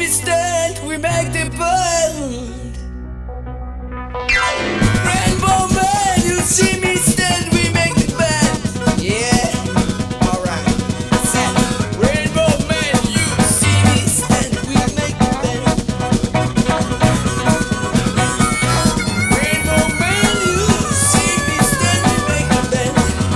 me stand, we make the band. Rainbow man, you see me stand, we make the band. Yeah, alright. Rainbow man, you see me stand, we make the band. Rainbow man, you see me stand, we make the band.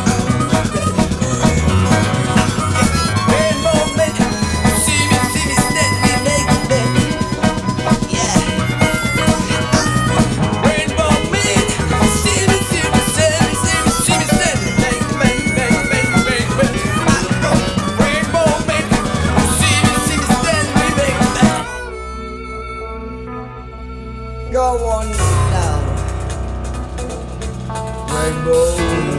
Rainbow man, you see me stand, we make the band. Yeah. Rainbow man, see me stand, we make the band, bang, bang, bang, bang. Rainbow man, see me stand, we make the band. Go on now, Rainbow.